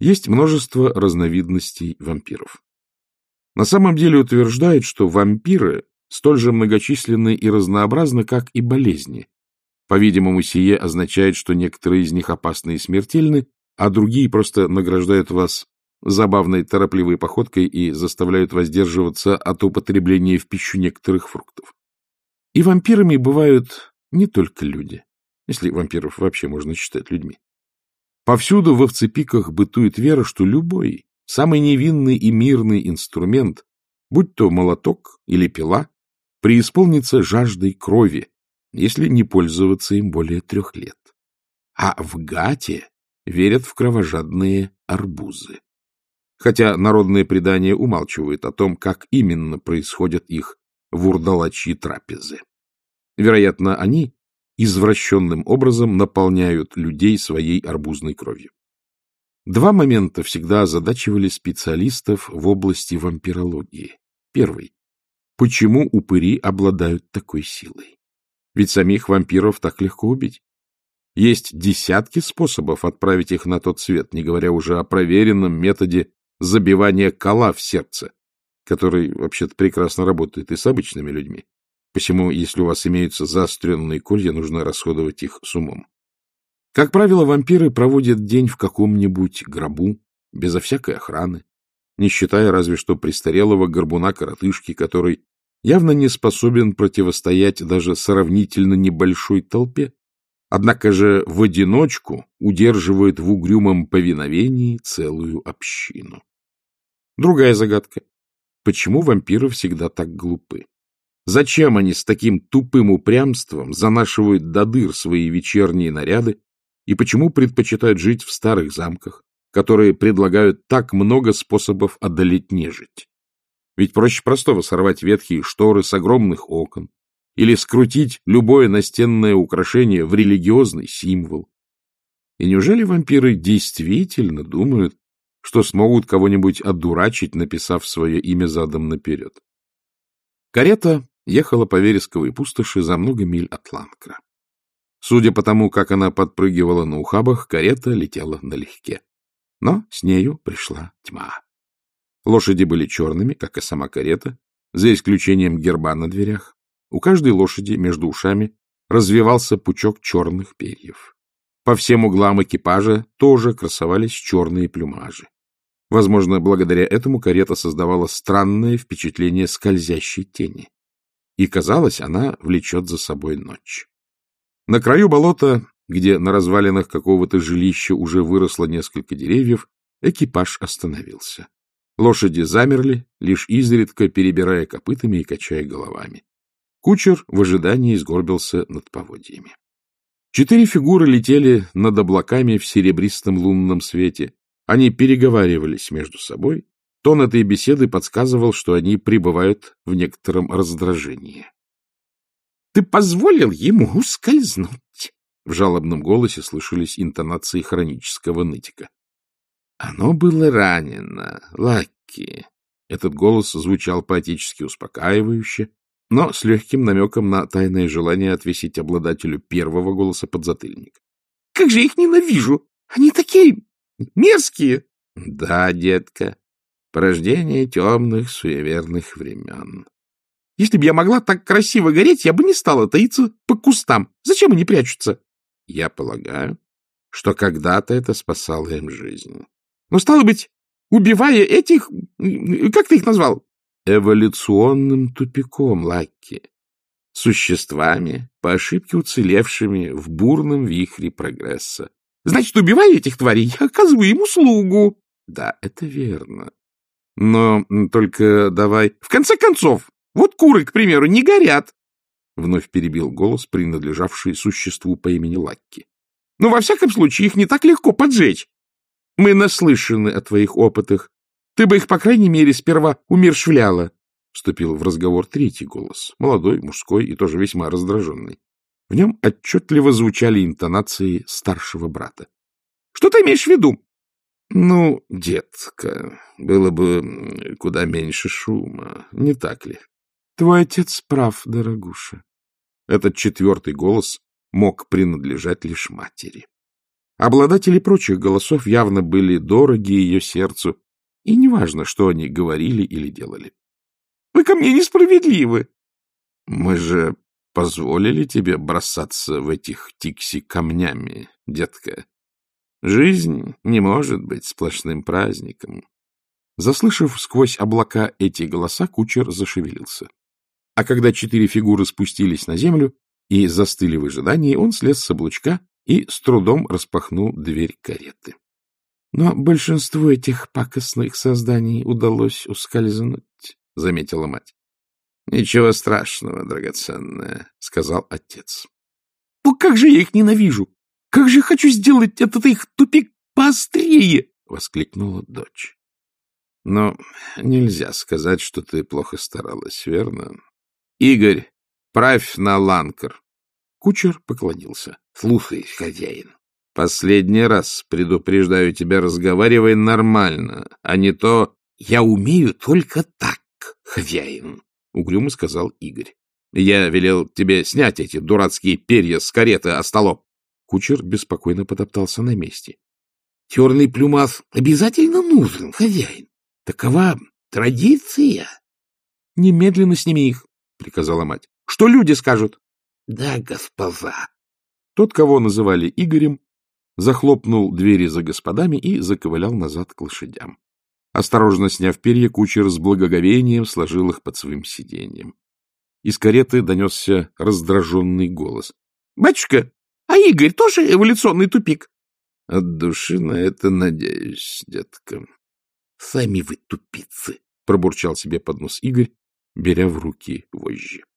Есть множество разновидностей вампиров. На самом деле утверждают, что вампиры столь же многочисленны и разнообразны, как и болезни. По-видимому, сие означает, что некоторые из них опасны и смертельны, а другие просто награждают вас забавной торопливой походкой и заставляют воздерживаться от употребления в пищу некоторых фруктов. И вампирами бывают не только люди, если вампиров вообще можно считать людьми. Повсюду в овцепиках бытует вера, что любой, самый невинный и мирный инструмент, будь то молоток или пила, преисполнится жаждой крови, если не пользоваться им более 3 лет. А в Гате верят в кровожадные арбузы. Хотя народное предание умалчивает о том, как именно происходят их вурдалачьи трапезы. Вероятно, они извращенным образом наполняют людей своей арбузной кровью. 2 момента всегда озадачивали специалистов в области вампирологии. Первый. Почему упыри обладают такой силой? Ведь самих вампиров так легко убить. Есть десятки способов отправить их на тот свет, не говоря уже о проверенном методе забивания кола в сердце, который вообще-то прекрасно работает и с обычными людьми. Посему, если у вас имеются заостренные колья, нужно расходовать их с умом. Как правило, вампиры проводят день в каком-нибудь гробу, безо всякой охраны, не считая разве что престарелого горбуна-коротышки, который явно не способен противостоять даже сравнительно небольшой толпе, однако же в одиночку удерживает в угрюмом повиновении целую общину. Другая загадка. Почему вампиры всегда так глупы? Зачем они с таким тупым упрямством занашивают до дыр свои вечерние наряды и почему предпочитают жить в старых замках, которые предлагают так много способов одолеть нежить? Ведь проще простого сорвать ветхие шторы с огромных окон или скрутить любое настенное украшение в религиозный символ. И неужели вампиры действительно думают, что смогут кого-нибудь одурачить, написав свое имя задом наперед? Карета ехала по вересковой пустоши за много миль от Ланкра. Судя по тому, как она подпрыгивала на ухабах, карета летела налегке. Но с нею пришла тьма. Лошади были черными, как и сама карета, за исключением герба на дверях. У каждой лошади между ушами развивался пучок черных перьев. По всем углам экипажа тоже красовались черные плюмажи. Возможно, благодаря этому карета создавала странное впечатление скользящей тени. И, казалось, она влечет за собой ночь. На краю болота, где на развалинах какого-то жилища уже выросло несколько деревьев, экипаж остановился. Лошади замерли, лишь изредка перебирая копытами и качая головами. Кучер в ожидании сгорбился над поводьями. 4 фигуры летели над облаками в серебристом лунном свете. Они переговаривались между собой. Тон этой беседы подсказывал, что они пребывают в некотором раздражении. — Ты позволил ему ускользнуть? — в жалобном голосе слышались интонации хронического нытика. — Оно было ранено, Лакки. Этот голос звучал поэтически успокаивающе, но с легким намеком на тайное желание отвесить обладателю первого голоса подзатыльник. — Как же я их ненавижу! Они такие мерзкие! — Да, детка, порождение темных суеверных времен. Если бы я могла так красиво гореть, я бы не стала таиться по кустам. Зачем они прячутся? Я полагаю, что когда-то это спасало им жизнь. Но, стало быть, убивая этих... Как ты их назвал? Эволюционным тупиком, Лакки. Существами, по ошибке уцелевшими в бурном вихре прогресса. Значит, убивая этих тварей, я оказываю им услугу. Да, это верно. Но только давай... В конце концов, вот куры, к примеру, не горят. Вновь перебил голос, принадлежавший существу по имени Лакки. Но во всяком случае их не так легко поджечь. Мы наслышаны о твоих опытах. Ты бы их, по крайней мере, сперва умерщвляла. Вступил в разговор 3-й голос, молодой, мужской и тоже весьма раздраженный. В нем отчетливо звучали интонации старшего брата. — Что ты имеешь в виду? — Ну, детка, было бы куда меньше шума, не так ли? — Твой отец прав, дорогуша. Этот 4-й голос мог принадлежать лишь матери. Обладатели прочих голосов явно были дороги ее сердцу, и неважно, что они говорили или делали. — Вы ко мне несправедливы. — Мы же позволили тебе бросаться в этих тикси камнями, детка. Жизнь не может быть сплошным праздником. Заслышав сквозь облака эти голоса, кучер зашевелился. А когда 4 фигуры спустились на землю и застыли в ожидании, он слез с облучка и с трудом распахнул дверь кареты. Но большинству этих пакостных созданий удалось ускользнуть, — заметила мать. — Ничего страшного, драгоценная, — сказал отец. — Ну как же я их ненавижу! Как же хочу сделать этот их тупик поострее! — воскликнула дочь. — Но нельзя сказать, что ты плохо старалась, верно? — Игорь, правь на ланкер. Кучер поклонился. — Слушай, хозяин, последний раз предупреждаю тебя, разговаривай нормально, а не то... — Я умею только так, хозяин, — угрюмо сказал Игорь. — Я велел тебе снять эти дурацкие перья с кареты, остолоп. Кучер беспокойно потоптался на месте. — Черный плюмас обязательно нужен, хозяин. Такова традиция. — Немедленно сними их, — приказала мать. — Что люди скажут? — Да, госпожа. Тот, кого называли Игорем, захлопнул двери за господами и заковылял назад к лошадям. Осторожно сняв перья, кучер с благоговением сложил их под своим сиденьем. Из кареты донесся раздраженный голос. — Батюшка, а Игорь тоже эволюционный тупик? — От души на это надеюсь, детка. — Сами вы тупицы, — пробурчал себе под нос Игорь, беря в руки вожжи.